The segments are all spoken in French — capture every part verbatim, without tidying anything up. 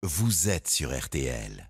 vous êtes sur R T L.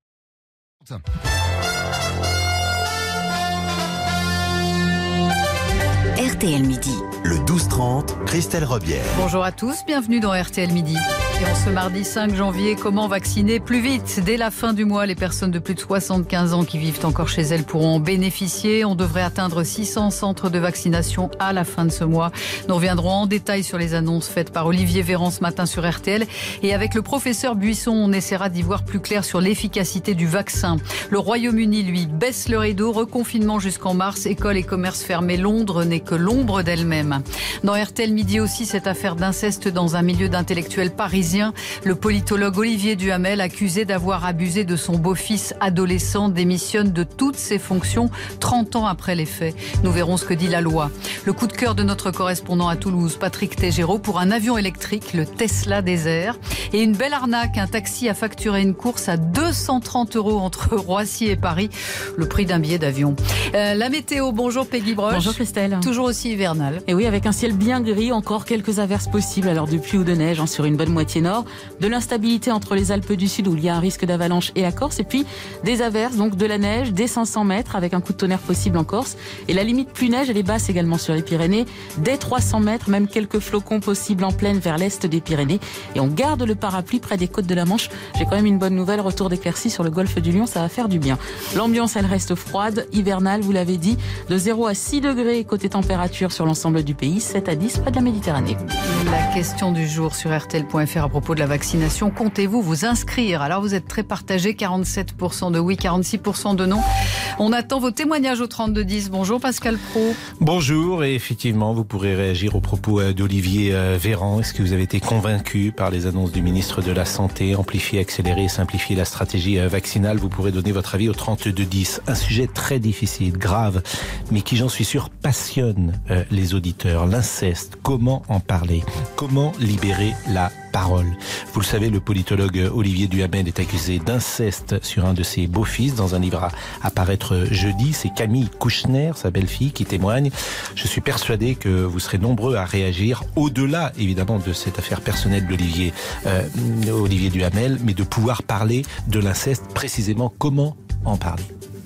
R T L Midi. Le douze trente, Christelle Robière. Bonjour à tous, bienvenue dans R T L Midi. Et en ce mardi cinq janvier, comment vacciner plus vite ? Dès la fin du mois, les personnes de plus de soixante-quinze ans qui vivent encore chez elles pourront en bénéficier. On devrait atteindre six cents centres de vaccination à la fin de ce mois. Nous reviendrons en détail sur les annonces faites par Olivier Véran ce matin sur R T L. Et avec le professeur Buisson, on essaiera d'y voir plus clair sur l'efficacité du vaccin. Le Royaume-Uni, lui, baisse le rideau, reconfinement jusqu'en mars, écoles et commerces fermés. Londres n'est que l'ombre d'elle-même. Dans R T L Midi aussi, cette affaire d'inceste dans un milieu d'intellectuels parisiens. Le politologue Olivier Duhamel, accusé d'avoir abusé de son beau-fils adolescent, démissionne de toutes ses fonctions trente ans après les faits. Nous verrons ce que dit la loi. Le coup de cœur de notre correspondant à Toulouse, Patrick Tégéraud, pour un avion électrique, le Tesla des airs. Et une belle arnaque, un taxi a facturé une course à deux cent trente euros entre Roissy et Paris, le prix d'un billet d'avion. Euh, la météo, bonjour Peggy Broche. Bonjour Christelle. Toujours aussi hivernal. Et oui, avec un ciel bien gris, encore quelques averses possibles, alors de pluie ou de neige hein, sur une bonne moitié nord, de l'instabilité entre les Alpes du Sud où il y a un risque d'avalanche et la Corse, et puis des averses, donc de la neige dès cinq cents mètres avec un coup de tonnerre possible en Corse, et la limite pluie neige elle est basse également sur les Pyrénées, dès trois cents mètres, même quelques flocons possibles en plaine vers l'est des Pyrénées, et on garde le parapluie près des côtes de la Manche. J'ai quand même une bonne nouvelle, retour d'éclaircies sur le golfe du Lion, ça va faire du bien. L'ambiance elle reste froide, hivernale, vous l'avez dit, de zéro à six degrés côté température sur l'ensemble du pays, sept à dix près de la Méditerranée. La question du jour sur R T L point F R à propos de la vaccination, comptez-vous vous inscrire ? Alors vous êtes très partagé, quarante-sept pour cent de oui, quarante-six pour cent de non. On attend vos témoignages au trente-deux dix. Bonjour Pascal Praud. Bonjour, et effectivement vous pourrez réagir aux propos d'Olivier Véran. Est-ce que vous avez été convaincu par les annonces du ministre de la Santé, amplifier, accélérer, simplifier la stratégie vaccinale? Vous pourrez donner votre avis au trente-deux dix. Un sujet très difficile, grave, mais qui j'en suis sûr passionne les auditeurs. L'inceste, comment en parler? Comment libérer la parole? Vous le savez, le politologue Olivier Duhamel est accusé d'inceste sur un de ses beaux-fils dans un livre à, à paraître jeudi. C'est Camille Kouchner, sa belle-fille, qui témoigne. Je suis persuadé que vous serez nombreux à réagir, au-delà évidemment de cette affaire personnelle d'Olivier euh, Olivier Duhamel, mais de pouvoir parler de l'inceste, précisément comment en parler.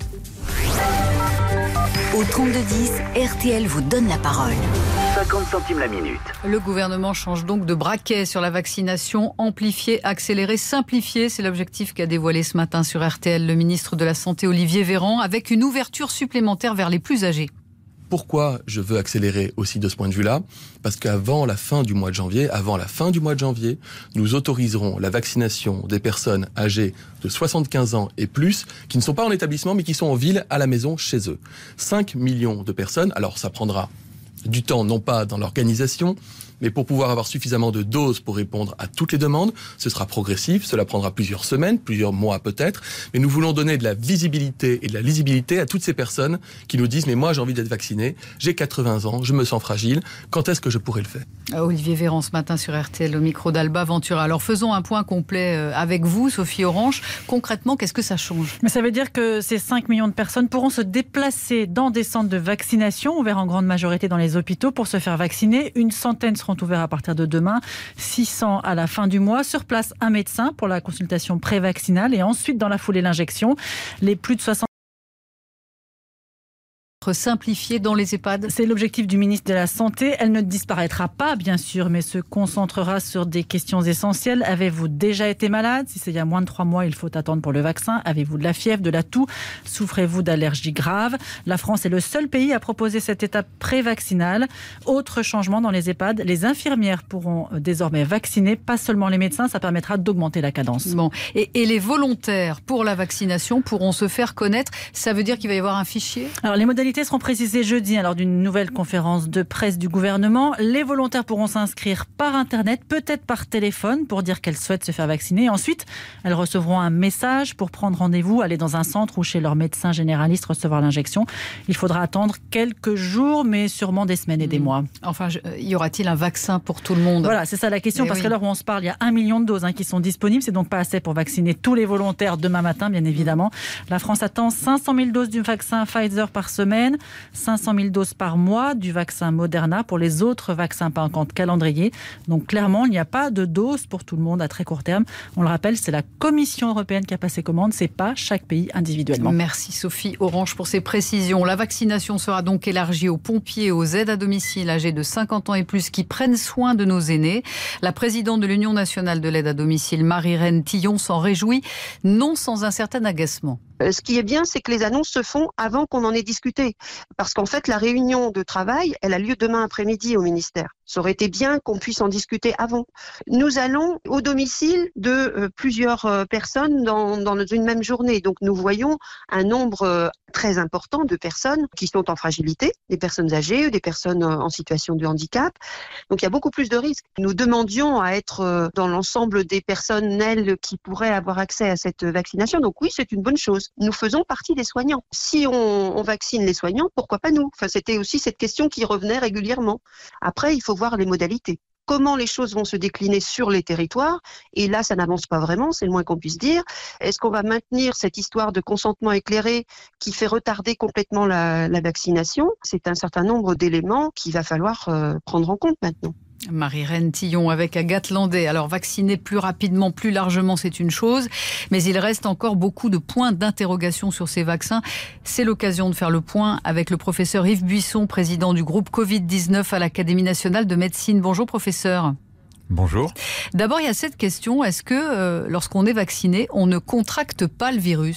Au trente-deux dix, R T L vous donne la parole. cinquante centimes la minute. Le gouvernement change donc de braquet sur la vaccination. Amplifier, accélérer, simplifier. C'est l'objectif qu'a dévoilé ce matin sur R T L le ministre de la Santé Olivier Véran, avec une ouverture supplémentaire vers les plus âgés. Pourquoi je veux accélérer aussi de ce point de vue-là ? Parce qu'avant la fin du mois de janvier, avant la fin du mois de janvier, nous autoriserons la vaccination des personnes âgées de soixante-quinze ans et plus, qui ne sont pas en établissement, mais qui sont en ville, à la maison, chez eux. cinq millions de personnes. Alors ça prendra du temps, non pas dans l'organisation, mais pour pouvoir avoir suffisamment de doses pour répondre à toutes les demandes. Ce sera progressif, cela prendra plusieurs semaines, plusieurs mois peut-être, mais nous voulons donner de la visibilité et de la lisibilité à toutes ces personnes qui nous disent « mais moi j'ai envie d'être vacciné, j'ai quatre-vingts ans, je me sens fragile, quand est-ce que je pourrais le faire ?» Olivier Véran ce matin sur R T L, au micro d'Alba Ventura. Alors faisons un point complet avec vous, Sophie Orange. Concrètement, qu'est-ce que ça change ? Mais ça veut dire que ces cinq millions de personnes pourront se déplacer dans des centres de vaccination, ouverts en grande majorité dans les hôpitaux, pour se faire vacciner. Une centaine seront ouverts à partir de demain, six cents à la fin du mois. Sur place, un médecin pour la consultation pré-vaccinale et ensuite, dans la foulée, l'injection. Les plus de soixante simplifiée dans les EHPAD. C'est l'objectif du ministre de la Santé. Elle ne disparaîtra pas, bien sûr, mais se concentrera sur des questions essentielles. Avez-vous déjà été malade ? Si c'est il y a moins de trois mois, il faut attendre pour le vaccin. Avez-vous de la fièvre, de la toux ? Souffrez-vous d'allergies graves ? La France est le seul pays à proposer cette étape pré-vaccinale. Autre changement dans les EHPAD, les infirmières pourront désormais vacciner, pas seulement les médecins. Ça permettra d'augmenter la cadence. Bon. Et, et les volontaires pour la vaccination pourront se faire connaître. Ça veut dire qu'il va y avoir un fichier ? Alors, les modalités seront précisées jeudi lors d'une nouvelle conférence de presse du gouvernement. Les volontaires pourront s'inscrire par Internet, peut-être par téléphone, pour dire qu'elles souhaitent se faire vacciner. Ensuite, elles recevront un message pour prendre rendez-vous, aller dans un centre ou chez leur médecin généraliste recevoir l'injection. Il faudra attendre quelques jours, mais sûrement des semaines et des mois. Enfin, je, y aura-t-il un vaccin pour tout le monde ? Voilà, c'est ça la question, mais parce oui. qu'à l'heure où on se parle, il y a un million de doses hein, qui sont disponibles. C'est donc pas assez pour vacciner tous les volontaires demain matin, bien évidemment. La France attend cinq cent mille doses du vaccin Pfizer par semaine. européenne, cinq cent mille doses par mois du vaccin Moderna. Pour les autres vaccins pas encore de calendrier. Donc clairement, il n'y a pas de dose pour tout le monde à très court terme. On le rappelle, c'est la Commission européenne qui a passé commande, c'est pas chaque pays individuellement. Merci Sophie Orange pour ces précisions. La vaccination sera donc élargie aux pompiers et aux aides à domicile âgés de cinquante ans et plus qui prennent soin de nos aînés. La présidente de l'Union nationale de l'aide à domicile, Marie-Reine Tillon, s'en réjouit, non sans un certain agacement. Ce qui est bien, c'est que les annonces se font avant qu'on en ait discuté. Parce qu'en fait, la réunion de travail, elle a lieu demain après-midi au ministère. Ça aurait été bien qu'on puisse en discuter avant. Nous allons au domicile de euh, plusieurs euh, personnes dans, dans une même journée. Donc nous voyons un nombre euh, très important de personnes qui sont en fragilité, des personnes âgées, des personnes euh, en situation de handicap. Donc il y a beaucoup plus de risques. Nous demandions à être euh, dans l'ensemble des personnels qui pourraient avoir accès à cette vaccination. Donc oui, c'est une bonne chose. Nous faisons partie des soignants. Si on, on vaccine les soignants, pourquoi pas nous ? Enfin, c'était aussi cette question qui revenait régulièrement. Après, il faut voir les modalités. Comment les choses vont se décliner sur les territoires ? Et là, ça n'avance pas vraiment, c'est le moins qu'on puisse dire. Est-ce qu'on va maintenir cette histoire de consentement éclairé qui fait retarder complètement la, la vaccination ? C'est un certain nombre d'éléments qu'il va falloir euh, prendre en compte maintenant. Marie-Reine Tillon avec Agathe Landais. Alors vacciner plus rapidement, plus largement, c'est une chose, mais il reste encore beaucoup de points d'interrogation sur ces vaccins. C'est l'occasion de faire le point avec le professeur Yves Buisson, président du groupe covid dix-neuf à l'Académie nationale de médecine. Bonjour professeur. Bonjour. D'abord, il y a cette question, est-ce que euh, lorsqu'on est vacciné, on ne contracte pas le virus ?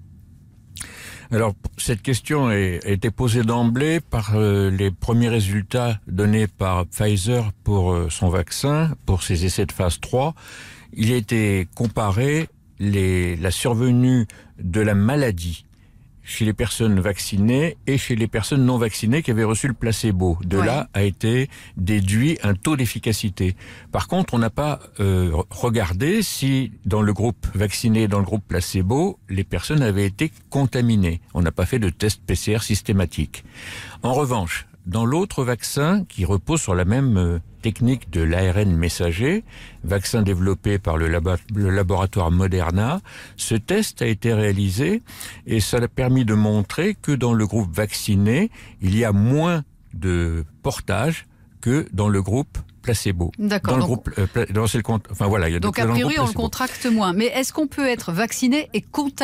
Alors, cette question a été posée d'emblée par euh, les premiers résultats donnés par Pfizer pour euh, son vaccin, pour ses essais de phase trois. Il a été comparé les, la survenue de la maladie chez les personnes vaccinées et chez les personnes non vaccinées qui avaient reçu le placebo. De ouais. là a été déduit un taux d'efficacité. Par contre, on n'a pas euh, regardé si dans le groupe vacciné et dans le groupe placebo, les personnes avaient été contaminées. On n'a pas fait de test P C R systématique. En revanche, dans l'autre vaccin qui repose sur la même euh, technique de l'A R N messager, vaccin développé par le, labo- le laboratoire Moderna, ce test a été réalisé et ça a permis de montrer que dans le groupe vacciné, il y a moins de portage que dans le groupe placebo. D'accord. Dans le donc, groupe, euh, dans le, enfin voilà. Il y a donc a priori, on le contracte moins. Mais est-ce qu'on peut être vacciné et contaminant ?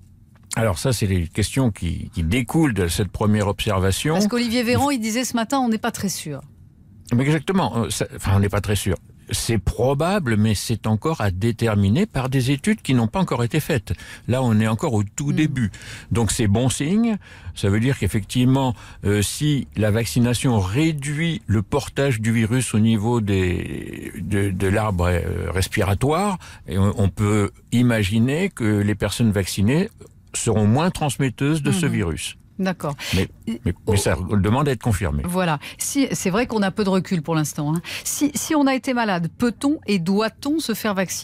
Alors ça, c'est les questions qui, qui découlent de cette première observation. Parce qu'Olivier Véran, il disait ce matin, on n'est pas très sûr. Mais exactement. Ça, enfin, on n'est pas très sûr. C'est probable, mais c'est encore à déterminer par des études qui n'ont pas encore été faites. Là, on est encore au tout mmh. début. Donc c'est bon signe. Ça veut dire qu'effectivement, euh, si la vaccination réduit le portage du virus au niveau des, de, de l'arbre euh, respiratoire, et on, on peut imaginer que les personnes vaccinées seront moins transmetteuses de mmh. ce virus. D'accord. Mais, mais, mais ça demande à être confirmé. Voilà. Si, c'est vrai qu'on a peu de recul pour l'instant. Hein. Si, si on a été malade, peut-on et doit-on se faire vacciner ?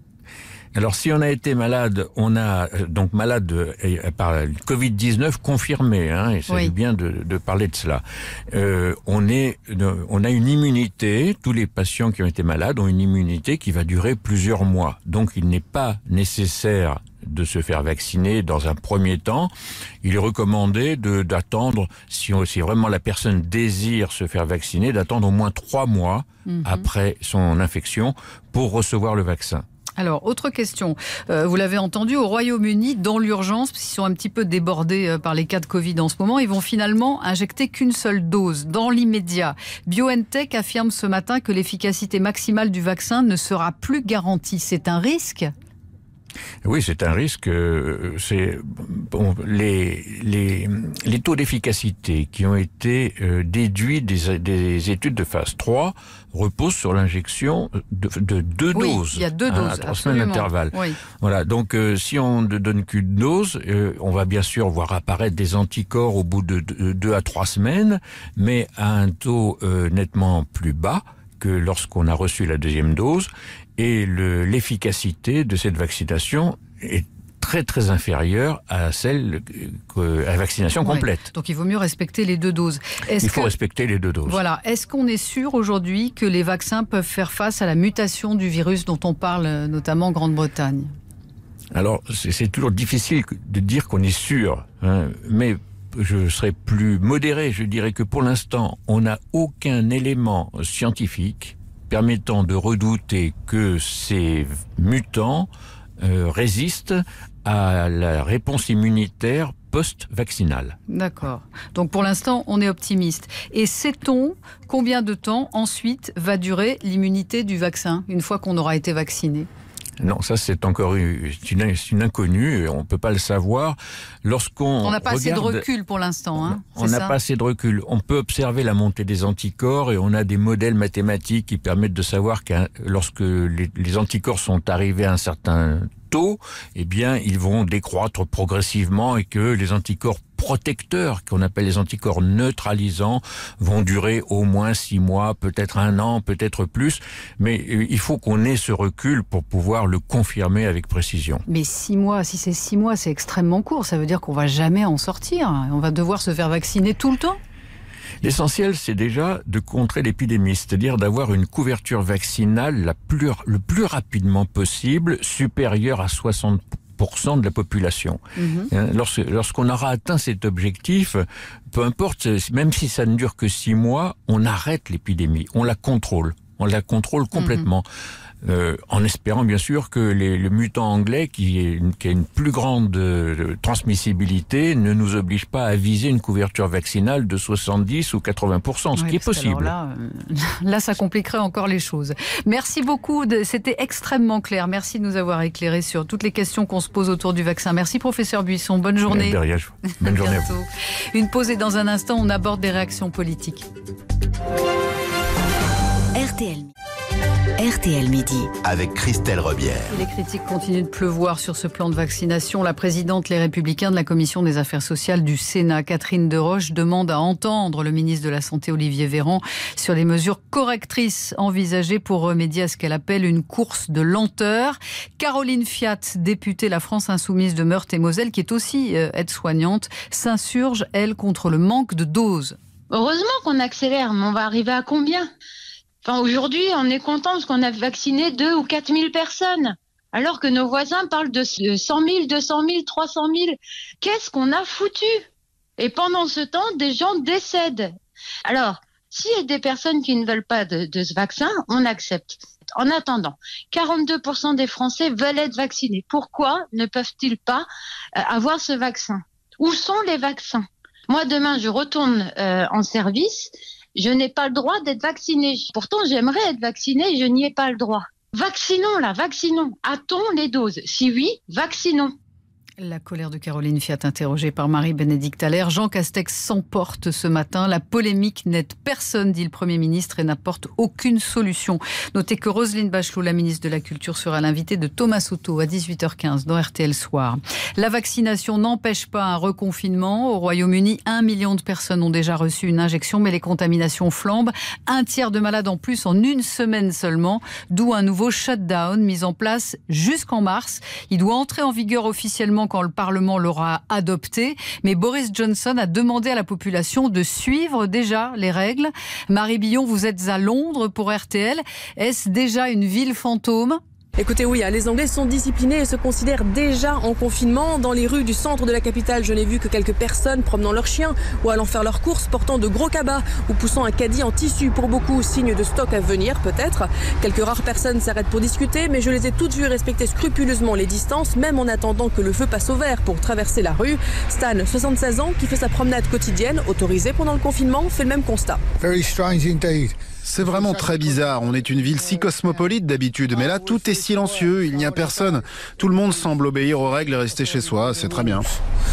Alors, si on a été malade, on a donc malade euh, par covid dix-neuf confirmé, hein, il s'agit oui. bien de, de parler de cela. Euh, on est, on a une immunité, tous les patients qui ont été malades ont une immunité qui va durer plusieurs mois. Donc, il n'est pas nécessaire de se faire vacciner dans un premier temps. Il est recommandé de, d'attendre, si, on, si vraiment la personne désire se faire vacciner, d'attendre au moins trois mois mm-hmm. après son infection pour recevoir le vaccin. Alors, autre question. Euh, vous l'avez entendu, au Royaume-Uni, dans l'urgence, parce qu'ils sont un petit peu débordés euh, par les cas de Covid en ce moment, ils vont finalement injecter qu'une seule dose, dans l'immédiat. BioNTech affirme ce matin que l'efficacité maximale du vaccin ne sera plus garantie. C'est un risque ? Oui, c'est un risque. C'est bon, les les les taux d'efficacité qui ont été euh, déduits des, des études de phase trois reposent sur l'injection de, de deux oui, doses. Il y a deux doses, à trois semaines d'intervalle. Oui. Voilà. Donc, euh, si on ne donne qu'une dose, euh, on va bien sûr voir apparaître des anticorps au bout de deux à trois semaines, mais à un taux euh, nettement plus bas que lorsqu'on a reçu la deuxième dose. Et le, l'efficacité de cette vaccination est très très inférieure à celle que, à la vaccination ouais. complète. Donc il vaut mieux respecter les deux doses. Est-ce il faut que, respecter les deux doses. Voilà. Est-ce qu'on est sûr aujourd'hui que les vaccins peuvent faire face à la mutation du virus dont on parle notamment en Grande-Bretagne ? Alors c'est, c'est toujours difficile de dire qu'on est sûr, hein, mais je serais plus modéré. Je dirais que pour l'instant, on n'a aucun élément scientifique permettant de redouter que ces mutants euh, résistent à la réponse immunitaire post-vaccinale. D'accord. Donc pour l'instant, on est optimiste. Et sait-on combien de temps ensuite va durer l'immunité du vaccin, une fois qu'on aura été vacciné ? Non, ça c'est encore une, une, une inconnue, on ne peut pas le savoir. Lorsqu'on On n'a pas regarde, assez de recul pour l'instant. Hein, on n'a pas assez de recul. On peut observer la montée des anticorps et on a des modèles mathématiques qui permettent de savoir que lorsque les, les anticorps sont arrivés à un certain taux, eh bien, ils vont décroître progressivement et que les anticorps protecteurs, qu'on appelle les anticorps neutralisants, vont durer au moins six mois, peut-être un an, peut-être plus. Mais il faut qu'on ait ce recul pour pouvoir le confirmer avec précision. Mais six mois, si c'est six mois, c'est extrêmement court. Ça veut dire qu'on va jamais en sortir. On va devoir se faire vacciner tout le temps. L'essentiel, c'est déjà de contrer l'épidémie, c'est-à-dire d'avoir une couverture vaccinale la plus, le plus rapidement possible, supérieure à soixante pour cent de la population. Mmh. Lorsque, lorsqu'on aura atteint cet objectif, peu importe, même si ça ne dure que six mois, on arrête l'épidémie, on la contrôle, on la contrôle complètement. Mmh. Euh, en espérant bien sûr que les, le mutant anglais, qui, est une, qui a une plus grande euh, transmissibilité, ne nous oblige pas à viser une couverture vaccinale de soixante-dix ou quatre-vingts pour cent, ce oui, qui est possible. Là, euh, là, ça compliquerait encore les choses. Merci beaucoup, de, c'était extrêmement clair. Merci de nous avoir éclairé sur toutes les questions qu'on se pose autour du vaccin. Merci professeur Buisson, bonne journée. Derrière, bonne journée à vous. Une pause et dans un instant, on aborde des réactions politiques. R T L. R T L Midi. Avec Christelle Rebière. Les critiques continuent de pleuvoir sur ce plan de vaccination. La présidente Les Républicains de la Commission des Affaires sociales du Sénat, Catherine Deroche, demande à entendre le ministre de la Santé, Olivier Véran, sur les mesures correctrices envisagées pour remédier à ce qu'elle appelle une course de lenteur. Caroline Fiat, députée La France Insoumise de Meurthe-et-Moselle, qui est aussi aide-soignante, s'insurge, elle, contre le manque de doses. Heureusement qu'on accélère, mais on va arriver à combien ? Enfin, aujourd'hui, on est content parce qu'on a vacciné deux ou quatre mille personnes, alors que nos voisins parlent de cent mille, deux cent mille, trois cent mille. Qu'est-ce qu'on a foutu ? Et pendant ce temps, des gens décèdent. Alors, s'il y a des personnes qui ne veulent pas de, de ce vaccin, on accepte. En attendant, quarante-deux pour cent des Français veulent être vaccinés. Pourquoi ne peuvent-ils pas euh, avoir ce vaccin ? Où sont les vaccins ? Moi, demain, je retourne euh, en service. Je n'ai pas le droit d'être vaccinée. Pourtant, j'aimerais être vaccinée, je n'y ai pas le droit. Vaccinons là, vaccinons. A-t-on les doses ? Si oui, vaccinons. La colère de Caroline Fiat, interrogée par Marie-Bénédicte Allaire. Jean Castex s'emporte ce matin. La polémique n'aide personne, dit le Premier ministre, et n'apporte aucune solution. Notez que Roselyne Bachelot, la ministre de la Culture, sera l'invitée de Thomas Soto à dix-huit heures quinze dans R T L Soir. La vaccination n'empêche pas un reconfinement. Au Royaume-Uni, un million de personnes ont déjà reçu une injection, mais les contaminations flambent. Un tiers de malades en plus en une semaine seulement, d'où un nouveau shutdown mis en place jusqu'en mars. Il doit entrer en vigueur officiellement quand le Parlement l'aura adopté. Mais Boris Johnson a demandé à la population de suivre déjà les règles. Marie Billon, vous êtes à Londres pour R T L. Est-ce déjà une ville fantôme ? Écoutez, oui, les Anglais sont disciplinés et se considèrent déjà en confinement. Dans les rues du centre de la capitale, je n'ai vu que quelques personnes promenant leurs chiens ou allant faire leurs courses, portant de gros cabas ou poussant un caddie en tissu. Pour beaucoup, signe de stock à venir, peut-être. Quelques rares personnes s'arrêtent pour discuter, mais je les ai toutes vues respecter scrupuleusement les distances, même en attendant que le feu passe au vert pour traverser la rue. Stan, soixante-seize ans, qui fait sa promenade quotidienne, autorisée pendant le confinement, fait le même constat. Very strange indeed. C'est vraiment très bizarre. On est une ville si cosmopolite d'habitude, mais là, tout est silencieux, il n'y a personne. Tout le monde semble obéir aux règles et rester chez soi, c'est très bien.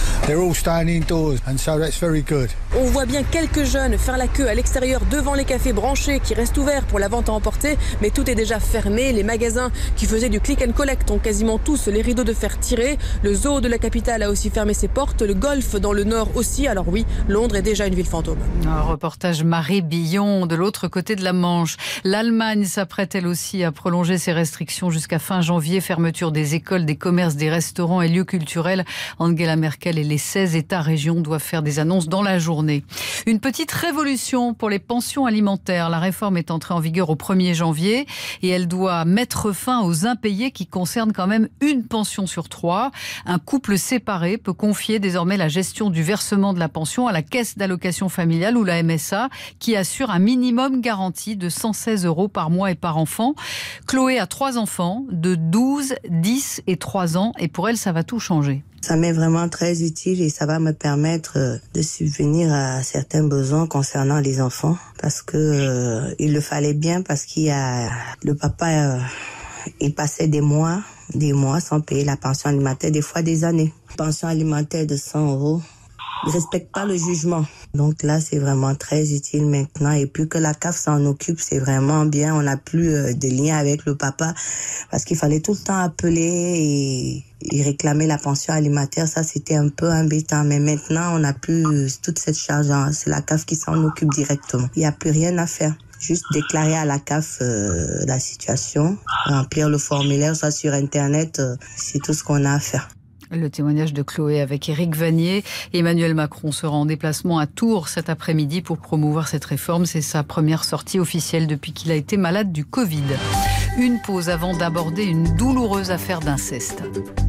On voit bien quelques jeunes faire la queue à l'extérieur devant les cafés branchés qui restent ouverts pour la vente à emporter, mais tout est déjà fermé. Les magasins qui faisaient du click and collect ont quasiment tous les rideaux de fer tirés. Le zoo de la capitale a aussi fermé ses portes, le golf dans le nord aussi. Alors oui, Londres est déjà une ville fantôme. Un reportage Marie Billon de l'autre côté de de la Manche. L'Allemagne s'apprête elle aussi à prolonger ses restrictions jusqu'à fin janvier. Fermeture des écoles, des commerces, des restaurants et lieux culturels. Angela Merkel et les seize États-régions doivent faire des annonces dans la journée. Une petite révolution pour les pensions alimentaires. La réforme est entrée en vigueur au premier janvier et elle doit mettre fin aux impayés qui concernent quand même une pension sur trois. Un couple séparé peut confier désormais la gestion du versement de la pension à la caisse d'allocation familiale ou la M S A qui assure un minimum garanti de cent seize euros par mois et par enfant. Chloé a trois enfants de douze, dix et trois ans et pour elle ça va tout changer. Ça m'est vraiment très utile et ça va me permettre de subvenir à certains besoins concernant les enfants parce que euh, il le fallait bien parce qu'il y a le papa euh, il passait des mois des mois sans payer la pension alimentaire, des fois des années. Pension alimentaire de cent euros. Ils ne respectent pas le jugement. Donc là, c'est vraiment très utile maintenant. Et puis que la C A F s'en occupe, c'est vraiment bien. On n'a plus euh, de lien avec le papa parce qu'il fallait tout le temps appeler et, et réclamer la pension alimentaire. Ça, c'était un peu embêtant. Mais maintenant, on n'a plus toute cette charge. C'est la C A F qui s'en occupe directement. Il n'y a plus rien à faire. Juste déclarer à la C A F euh, la situation, remplir le formulaire, soit sur Internet, euh, c'est tout ce qu'on a à faire. Le témoignage de Chloé avec Éric Vanier. Emmanuel Macron sera en déplacement à Tours cet après-midi pour promouvoir cette réforme. C'est sa première sortie officielle depuis qu'il a été malade du Covid. Une pause avant d'aborder une douloureuse affaire d'inceste.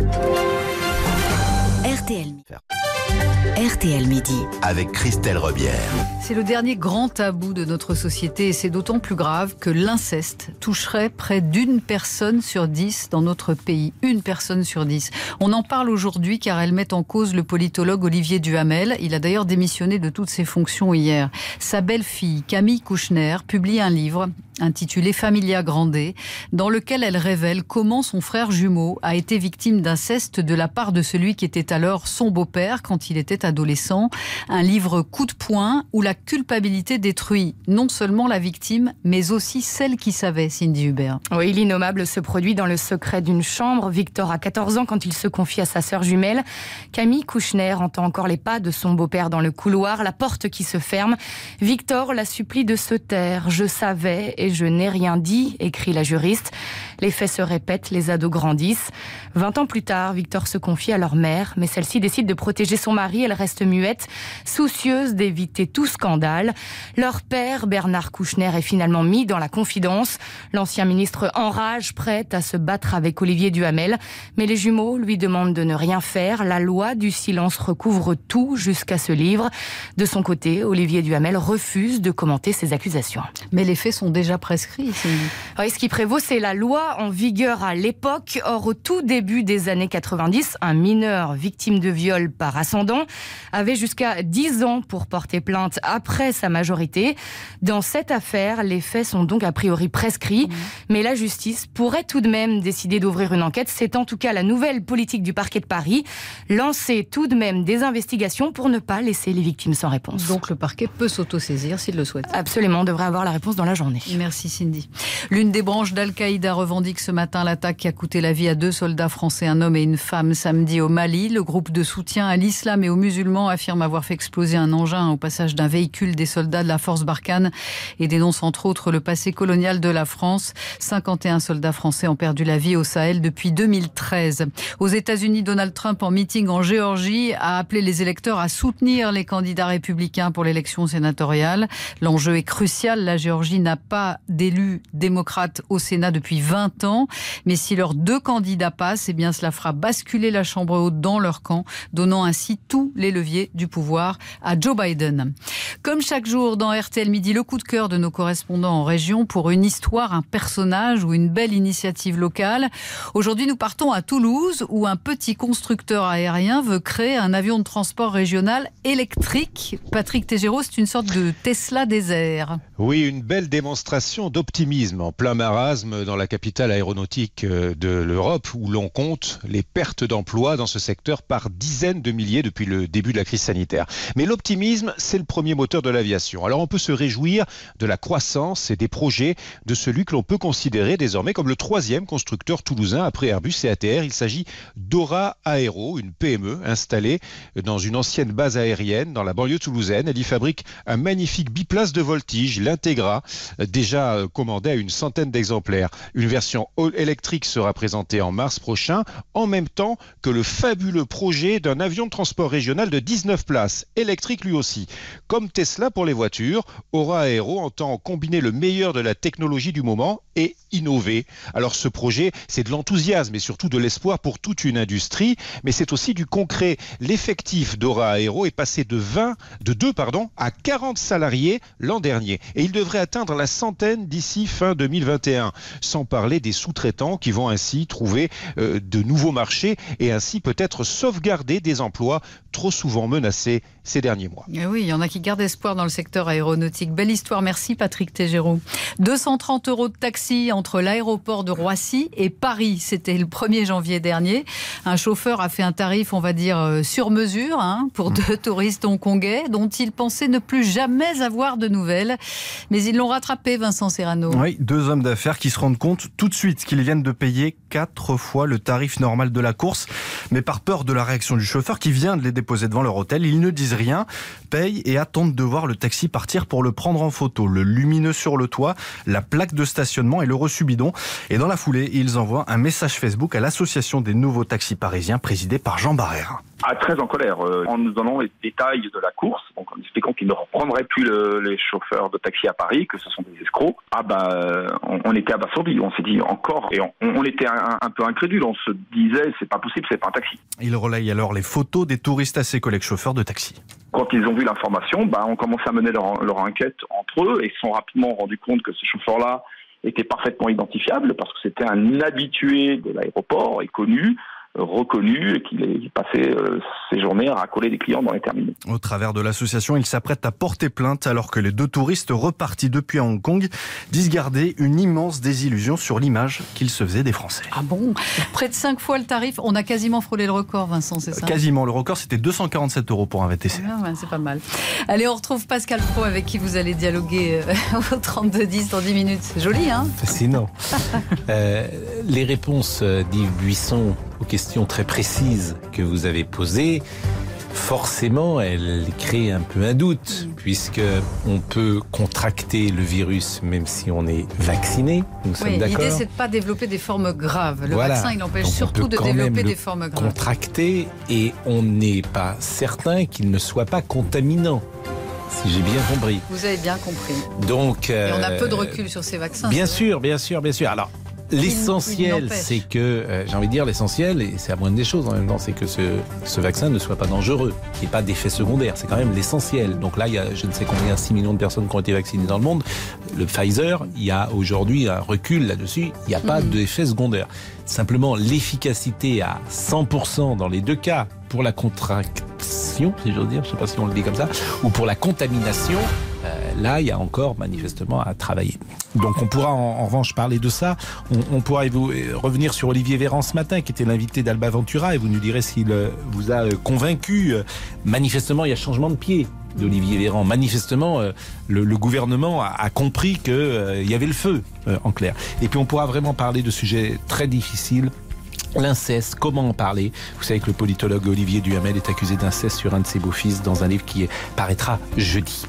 R T L. R T L Midi. Avec Christelle Rebière. C'est le dernier grand tabou de notre société et c'est d'autant plus grave que l'inceste toucherait près d'une personne sur dix dans notre pays. Une personne sur dix. On en parle aujourd'hui car elle met en cause le politologue Olivier Duhamel. Il a d'ailleurs démissionné de toutes ses fonctions hier. Sa belle-fille, Camille Kouchner, publie un livre intitulé Familia Grande, dans lequel elle révèle comment son frère jumeau a été victime d'inceste de la part de celui qui était alors son beau-père quand il était adolescent. Un livre coup de poing où la culpabilité détruit non seulement la victime, mais aussi celle qui savait, Cindy Hubert. Oui, l'innommable se produit dans le secret d'une chambre. Victor a quatorze ans quand il se confie à sa sœur jumelle. Camille Kouchner entend encore les pas de son beau-père dans le couloir, la porte qui se ferme. Victor la supplie de se taire. « Je savais et je n'ai rien dit », écrit la juriste. Les faits se répètent, les ados grandissent. Vingt ans plus tard, Victor se confie à leur mère, mais celle-ci décide de protéger son mari. Elle reste muette, soucieuse d'éviter tout scandale. Leur père, Bernard Kouchner, est finalement mis dans la confidence. L'ancien ministre enrage, prêt à se battre avec Olivier Duhamel. Mais les jumeaux lui demandent de ne rien faire. La loi du silence recouvre tout jusqu'à ce livre. De son côté, Olivier Duhamel refuse de commenter ces accusations. Mais les faits sont déjà prescrits. Oui, ce qui prévaut, c'est la loi en vigueur à l'époque. Or, au tout début des années quatre-vingt-dix, un mineur victime de viol par ascendant avait jusqu'à dix ans pour porter plainte après sa majorité. Dans cette affaire, les faits sont donc a priori prescrits, mmh. mais la justice pourrait tout de même décider d'ouvrir une enquête. C'est en tout cas la nouvelle politique du parquet de Paris, lancer tout de même des investigations pour ne pas laisser les victimes sans réponse. Donc le parquet peut s'autosaisir s'il le souhaite. Absolument, on devrait avoir la réponse dans la journée. Merci Cindy. L'une des branches d'Al-Qaïda revendique ce matin l'attaque qui a coûté la vie à deux soldats français, un homme et une femme, samedi au Mali. Le groupe de soutien à l'islam et aux musulmans affirme avoir fait exploser un engin au passage d'un véhicule des soldats de la force Barkhane et dénonce entre autres le passé colonial de la France. cinquante et un soldats français ont perdu la vie au Sahel depuis deux mille treize. Aux États-Unis, Donald Trump, en meeting en Géorgie, a appelé les électeurs à soutenir les candidats républicains pour l'élection sénatoriale. L'enjeu est crucial. La Géorgie n'a pas d'élus démocrates au Sénat depuis vingt ans. Mais si leurs deux candidats passent, eh bien cela fera basculer la Chambre haute dans leur camp, donnant ainsi tous les leviers du pouvoir à Joe Biden. Comme chaque jour dans R T L Midi, le coup de cœur de nos correspondants en région pour une histoire, un personnage ou une belle initiative locale. Aujourd'hui, nous partons à Toulouse où un petit constructeur aérien veut créer un avion de transport régional électrique. Patrick Tégéraud, c'est une sorte de Tesla des airs. Oui, une belle démonstration d'optimisme en plein marasme dans la capitale aéronautique de l'Europe où l'on compte les pertes d'emplois dans ce secteur par dizaines de milliers depuis le début de la crise sanitaire. Mais l'optimisme, c'est le premier moteur de l'aviation. Alors on peut se réjouir de la croissance et des projets de celui que l'on peut considérer désormais comme le troisième constructeur toulousain après Airbus et A T R. Il s'agit d'Aura Aéro, une P M E installée dans une ancienne base aérienne dans la banlieue toulousaine. Elle y fabrique un magnifique biplace de voltige. l'Integra, déjà commandé à une centaine d'exemplaires. Une version électrique sera présentée en mars prochain, en même temps que le fabuleux projet d'un avion de transport régional de dix-neuf places, électrique lui aussi. Comme Tesla pour les voitures, Aura Aero entend combiner le meilleur de la technologie du moment et innover. Alors ce projet, c'est de l'enthousiasme et surtout de l'espoir pour toute une industrie, mais c'est aussi du concret. L'effectif d'Aura Aero est passé de vingt, de deux pardon, à quarante salariés l'an dernier et il devrait atteindre la centaine d'ici fin deux mille vingt et un, sans parler des sous-traitants qui vont ainsi trouver euh, de nouveaux marchés et ainsi peut-être sauvegarder des emplois trop souvent menacés ces derniers mois. Et oui, il y en a qui gardent espoir dans le secteur aéronautique. Belle histoire, merci Patrick Tégéraud. deux cent trente euros de taxi entre l'aéroport de Roissy et Paris, c'était le premier janvier dernier. Un chauffeur a fait un tarif, on va dire, sur mesure hein, pour deux touristes hongkongais dont il pensait ne plus jamais avoir de nouvelles. Mais ils l'ont rattrapé, Vincent Serrano. Oui, deux hommes d'affaires qui se rendent compte tout de suite qu'ils viennent de payer quatre fois le tarif normal de la course. Mais par peur de la réaction du chauffeur qui vient de les déposer devant leur hôtel, ils ne disent rien, payent et attendent de voir le taxi partir pour le prendre en photo. Le lumineux sur le toit, la plaque de stationnement et le reçu bidon. Et dans la foulée, ils envoient un message Facebook à l'association des nouveaux taxis parisiens présidée par Jean Barrère. Ah, très en colère, euh, en nous donnant les détails de la course, donc en expliquant qu'ils ne reprendraient plus le, les chauffeurs de taxi à Paris, que ce sont des escrocs. Ah bah, euh, on, on était abasourdis, on s'est dit encore, et on, on était un, un peu incrédules, on se disait c'est pas possible, c'est pas un taxi. Ils relayent alors les photos des touristes à ses collègues chauffeurs de taxi. Quand ils ont vu l'information, bah, on commençait à mener leur, leur enquête entre eux et se sont rapidement rendus compte que ce chauffeur-là était parfaitement identifiable parce que c'était un habitué de l'aéroport et connu, reconnu, et qu'il passait euh, ses journées à racoler des clients dans les terminaux. Au travers de l'association, il s'apprête à porter plainte alors que les deux touristes repartis depuis Hong Kong disent garder une immense désillusion sur l'image qu'ils se faisaient des Français. Ah bon ? Près de cinq fois le tarif, on a quasiment frôlé le record, Vincent, c'est ça ? Quasiment, le record c'était deux cent quarante-sept euros pour un V T C. Ah ouais, c'est pas mal. Allez, on retrouve Pascal Praud avec qui vous allez dialoguer au trente-deux dix dans dix minutes. C'est joli, hein ? Fascinant. euh, les réponses d'Yves Buisson aux questions très précises que vous avez posées, forcément, elles créent un peu un doute, puisque on peut contracter le virus même si on est vacciné. Nous sommes oui, d'accord. L'idée, c'est de ne pas développer des formes graves. Le voilà. vaccin, il empêche Donc, surtout de développer des formes graves. Contracter, et on n'est pas certain qu'il ne soit pas contaminant. Si j'ai bien compris. Vous avez bien compris. Donc, euh, et on a peu de recul sur ces vaccins. Bien sûr, bien sûr, bien sûr. Alors, l'essentiel, c'est que, euh, j'ai envie de dire, l'essentiel, et c'est la moindre des choses en même temps, c'est que ce, ce vaccin ne soit pas dangereux, qu'il n'y ait pas d'effets secondaires. C'est quand même l'essentiel. Donc là, il y a, je ne sais combien, six millions de personnes qui ont été vaccinées dans le monde. Le Pfizer, il y a aujourd'hui un recul là-dessus. Il n'y a pas mmh. d'effets secondaires. Simplement, l'efficacité à cent pour cent dans les deux cas pour la contraction, si j'ose dire, je ne sais pas si on le dit comme ça, ou pour la contamination, euh, là, il y a encore manifestement à travailler. Donc on pourra en, en revanche parler de ça. On, on pourra vous, revenir sur Olivier Véran ce matin, qui était l'invité d'Alba Ventura, et vous nous direz s'il euh, vous a euh, convaincu. Euh, manifestement, il y a changement de pied d'Olivier Véran. Manifestement, euh, le, le gouvernement a, a compris qu'il euh, y avait le feu, euh, en clair. Et puis on pourra vraiment parler de sujets très difficiles. L'inceste, comment en parler ? Vous savez que le politologue Olivier Duhamel est accusé d'inceste sur un de ses beaux-fils dans un livre qui paraîtra jeudi.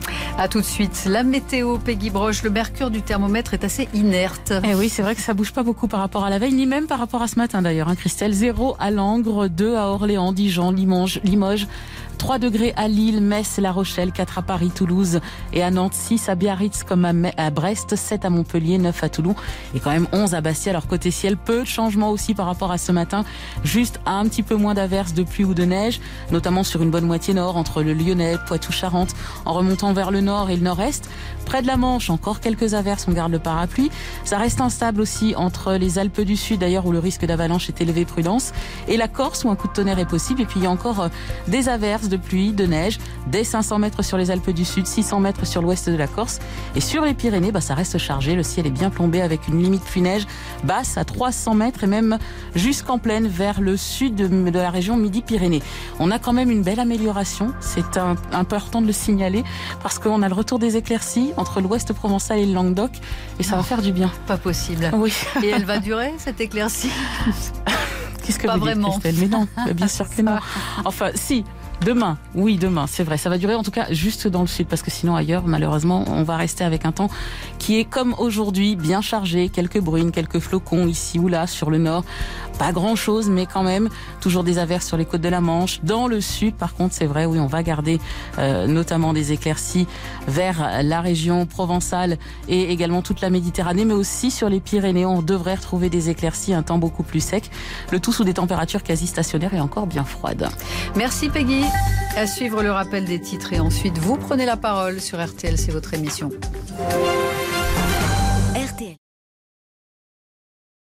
A tout de suite, la météo, Peggy Broche, le mercure du thermomètre est assez inerte. Eh oui, c'est vrai que ça bouge pas beaucoup par rapport à la veille, ni même par rapport à ce matin d'ailleurs. Hein, Christelle, zéro à Langres, deux à Orléans, Dijon, Limoges, Limoges. trois degrés à Lille, Metz, La Rochelle, quatre à Paris, Toulouse et à Nantes, six à Biarritz comme à Brest, sept à Montpellier, neuf à Toulon et quand même onze à Bastia. Alors côté ciel, peu de changements aussi par rapport à ce matin, juste un petit peu moins d'averses, de pluie ou de neige, notamment sur une bonne moitié nord entre le Lyonnais, Poitou-Charentes, en remontant vers le nord et le nord-est. Près de la Manche, encore quelques averses, on garde le parapluie. Ça reste instable aussi entre les Alpes du Sud d'ailleurs où le risque d'avalanche est élevé, prudence, et la Corse où un coup de tonnerre est possible. Et puis il y a encore des averses, de pluie, de neige, dès cinq cents mètres sur les Alpes du Sud, six cents mètres sur l'ouest de la Corse. Et sur les Pyrénées, bah, ça reste chargé. Le ciel est bien plombé avec une limite pluie-neige basse à trois cents mètres et même jusqu'en plaine vers le sud de, de la région Midi-Pyrénées. On a quand même une belle amélioration. C'est un, important de le signaler parce qu'on a le retour des éclaircies entre l'ouest provençal et le Languedoc et ça non, va faire du bien. Pas possible. Oui. Et elle va durer, cette éclaircie ? Qu'est-ce que pas vous vraiment. dites, Christelle ? Mais non, bien sûr que non. Enfin, si. Demain, oui, demain, c'est vrai. Ça va durer en tout cas juste dans le sud, parce que sinon ailleurs, malheureusement, on va rester avec un temps qui est comme aujourd'hui, bien chargé. Quelques bruines, quelques flocons ici ou là sur le nord. Pas grand chose, mais quand même, toujours des averses sur les côtes de la Manche. Dans le sud, par contre, c'est vrai, oui, on va garder euh, notamment des éclaircies vers la région provençale et également toute la Méditerranée, mais aussi sur les Pyrénées. On devrait retrouver des éclaircies, un temps beaucoup plus sec. Le tout sous des températures quasi stationnaires et encore bien froides. Merci Peggy. À suivre le rappel des titres et ensuite vous prenez la parole sur R T L, c'est votre émission.